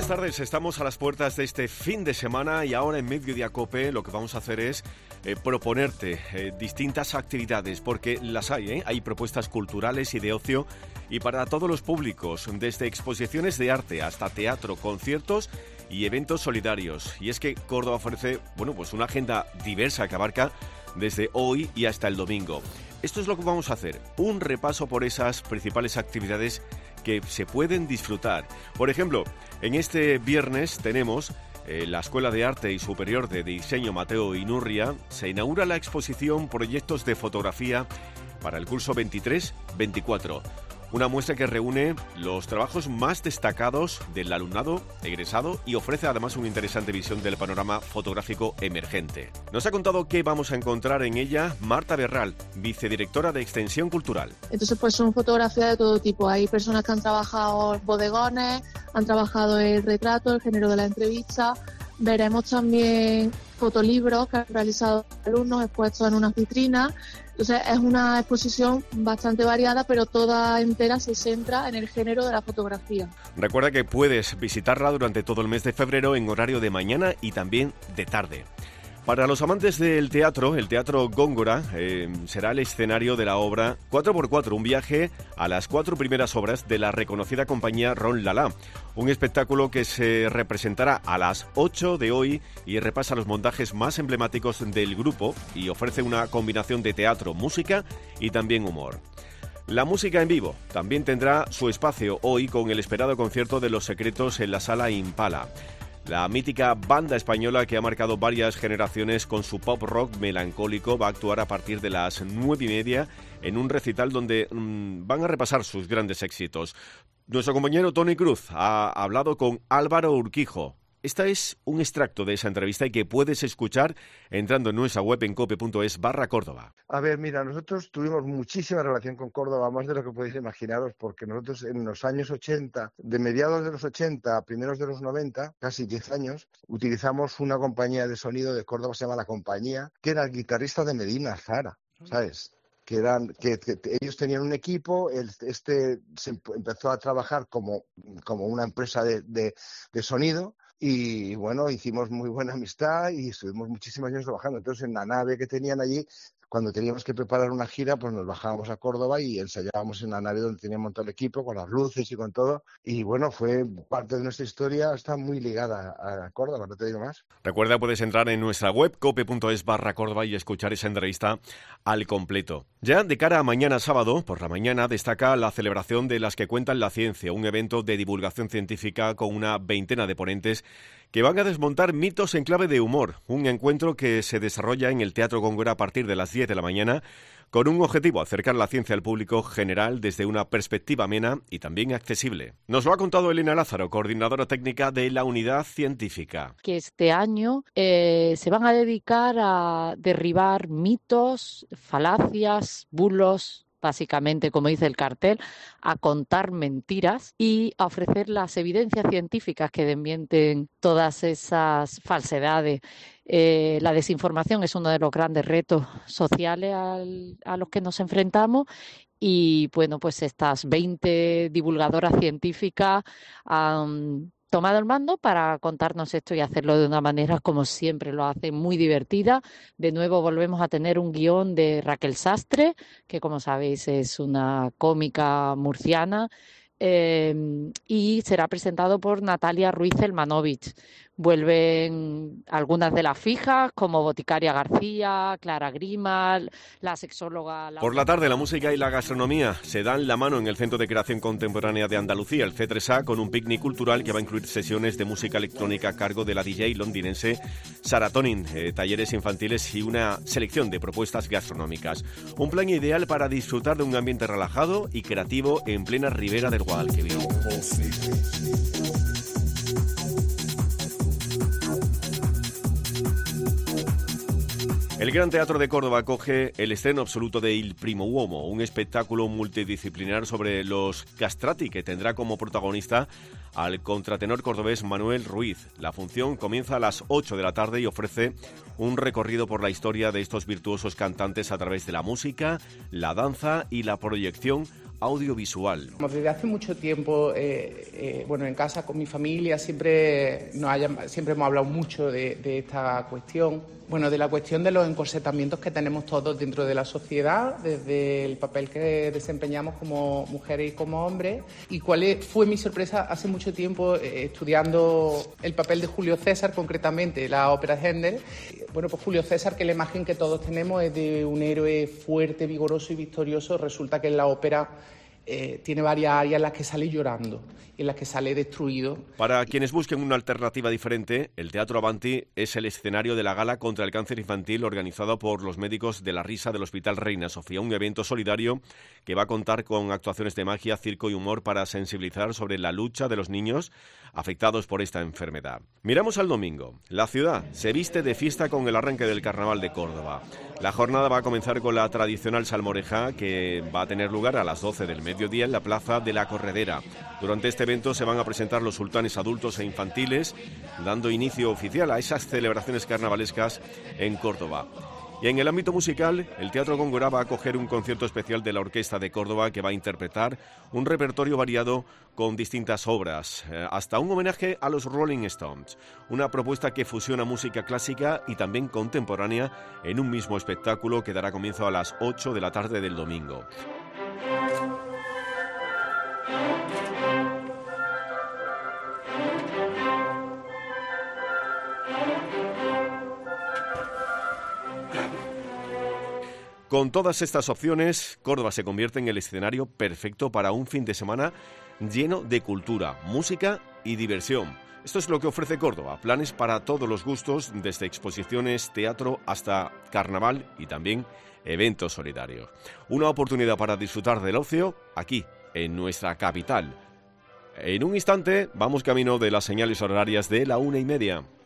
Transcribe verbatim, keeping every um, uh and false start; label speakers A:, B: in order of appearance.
A: buenas tardes. Estamos a las puertas de este fin de semana y ahora en Mediodía Cope lo que vamos a hacer es eh, proponerte eh, distintas actividades, porque las hay, ¿eh? Hay propuestas culturales y de ocio y para todos los públicos, desde exposiciones de arte hasta teatro, conciertos y eventos solidarios. Y es que Córdoba ofrece, bueno, pues una agenda diversa que abarca desde hoy y hasta el domingo. Esto es lo que vamos a hacer, un repaso por esas principales actividades que se pueden disfrutar. Por ejemplo, en este viernes tenemos eh, la Escuela de Arte y Superior de Diseño Mateo Inurria. Se inaugura la exposición Proyectos de Fotografía para el curso veintitrés veinticuatro. Una muestra que reúne los trabajos más destacados del alumnado egresado y ofrece además una interesante visión del panorama fotográfico emergente. Nos ha contado qué vamos a encontrar en ella Marta Berral, vicedirectora de Extensión Cultural.
B: Entonces, pues son fotografías de todo tipo. Hay personas que han trabajado en bodegones, han trabajado el retrato, el género de la entrevista. Veremos también fotolibros que han realizado alumnos expuestos en unas vitrinas. Entonces es una exposición bastante variada, pero toda entera se centra en el género de la fotografía.
A: Recuerda que puedes visitarla durante todo el mes de febrero en horario de mañana y también de tarde. Para los amantes del teatro, el Teatro Góngora eh, será el escenario de la obra cuatro por cuatro, un viaje a las cuatro primeras obras de la reconocida compañía Ron Lala. Un espectáculo que se representará a las ocho de hoy y repasa los montajes más emblemáticos del grupo y ofrece una combinación de teatro, música y también humor. La música en vivo también tendrá su espacio hoy con el esperado concierto de Los Secretos en la Sala Impala. La mítica banda española que ha marcado varias generaciones con su pop rock melancólico va a actuar a partir de las nueve y media en un recital donde mmm, van a repasar sus grandes éxitos. Nuestro compañero Tony Cruz ha hablado con Álvaro Urquijo. Esta es un extracto de esa entrevista y que puedes escuchar entrando en nuestra web en cope.es barra Córdoba.
C: A ver, mira, nosotros tuvimos muchísima relación con Córdoba, más de lo que podéis imaginaros, porque nosotros en los años ochenta, de mediados de los ochenta a primeros de los noventa, casi diez años, utilizamos una compañía de sonido de Córdoba, se llama La Compañía, que era el guitarrista de Medina Zara, ¿sabes? que eran que, que ellos tenían un equipo, el, este se empezó a trabajar como, como una empresa de, de, de sonido. Y bueno, hicimos muy buena amistad y estuvimos muchísimos años trabajando. Entonces, en la nave que tenían allí, cuando teníamos que preparar una gira, pues nos bajábamos a Córdoba y ensayábamos en la nave donde teníamos todo el equipo, con las luces y con todo. Y bueno, fue parte de nuestra historia, está muy ligada a Córdoba, no te digo más.
A: Recuerda, puedes entrar en nuestra web, cope.es barra Córdoba y escuchar esa entrevista al completo. Ya de cara a mañana sábado, por la mañana, destaca la celebración de Las que cuentan la ciencia, un evento de divulgación científica con una veintena de ponentes que van a desmontar mitos en clave de humor, un encuentro que se desarrolla en el Teatro Góngora a partir de las diez de la mañana, con un objetivo: acercar la ciencia al público general desde una perspectiva amena y también accesible. Nos lo ha contado Elena Lázaro, coordinadora técnica de la Unidad Científica.
D: Que este año eh, se van a dedicar a derribar mitos, falacias, bulos, básicamente, como dice el cartel, a contar mentiras y a ofrecer las evidencias científicas que desmienten todas esas falsedades. Eh, la desinformación es uno de los grandes retos sociales al, a los que nos enfrentamos y, bueno, pues estas veinte divulgadoras científicas han tomado el mando para contarnos esto y hacerlo de una manera, como siempre lo hacen, muy divertida. De nuevo volvemos a tener un guión de Raquel Sastre, que como sabéis es una cómica murciana, eh, y será presentado por Natalia Ruiz Elmanovich. Vuelven algunas de las fijas, como Boticaria García, Clara Grima, la sexóloga...
A: Por la tarde, la música y la gastronomía se dan la mano en el Centro de Creación Contemporánea de Andalucía, el C tres A, con un picnic cultural que va a incluir sesiones de música electrónica a cargo de la D J londinense Sarah Tonin, eh, talleres infantiles y una selección de propuestas gastronómicas. Un plan ideal para disfrutar de un ambiente relajado y creativo en plena ribera del Guadalquivir. El Gran Teatro de Córdoba acoge el estreno absoluto de Il Primo Uomo, un espectáculo multidisciplinar sobre los castrati que tendrá como protagonista al contratenor cordobés Manuel Ruiz. La función comienza a las ocho de la tarde y ofrece un recorrido por la historia de estos virtuosos cantantes a través de la música, la danza y la proyección audiovisual.
E: Desde hace mucho tiempo, eh, eh, bueno, en casa con mi familia siempre, nos haya, siempre hemos hablado mucho de, de esta cuestión, bueno, de la cuestión de los encorsetamientos que tenemos todos dentro de la sociedad, desde el papel que desempeñamos como mujeres y como hombres, y cuál fue mi sorpresa hace mucho tiempo eh, estudiando el papel de Julio César, concretamente la ópera Händel. Bueno, pues Julio César, que la imagen que todos tenemos es de un héroe fuerte, vigoroso y victorioso, resulta que en la ópera eh, tiene varias áreas en las que sale llorando y en las que sale destruido.
A: Para quienes busquen una alternativa diferente, el Teatro Avanti es el escenario de la gala contra el cáncer infantil organizado por los médicos de la risa del Hospital Reina Sofía, un evento solidario que va a contar con actuaciones de magia, circo y humor para sensibilizar sobre la lucha de los niños afectados por esta enfermedad. Miramos al domingo. La ciudad se viste de fiesta con el arranque del Carnaval de Córdoba. La jornada va a comenzar con la tradicional salmoreja, que va a tener lugar a las doce del mediodía en la Plaza de la Corredera. Durante este evento se van a presentar los sultanes adultos e infantiles, dando inicio oficial a esas celebraciones carnavalescas en Córdoba. Y en el ámbito musical, el Teatro Góngora va a acoger un concierto especial de la Orquesta de Córdoba, que va a interpretar un repertorio variado con distintas obras, eh, hasta un homenaje a los Rolling Stones, una propuesta que fusiona música clásica y también contemporánea en un mismo espectáculo que dará comienzo a las ocho de la tarde del domingo. Con todas estas opciones, Córdoba se convierte en el escenario perfecto para un fin de semana lleno de cultura, música y diversión. Esto es lo que ofrece Córdoba, planes para todos los gustos, desde exposiciones, teatro hasta carnaval y también eventos solidarios. Una oportunidad para disfrutar del ocio aquí, en nuestra capital. En un instante vamos camino de las señales horarias de la una y media.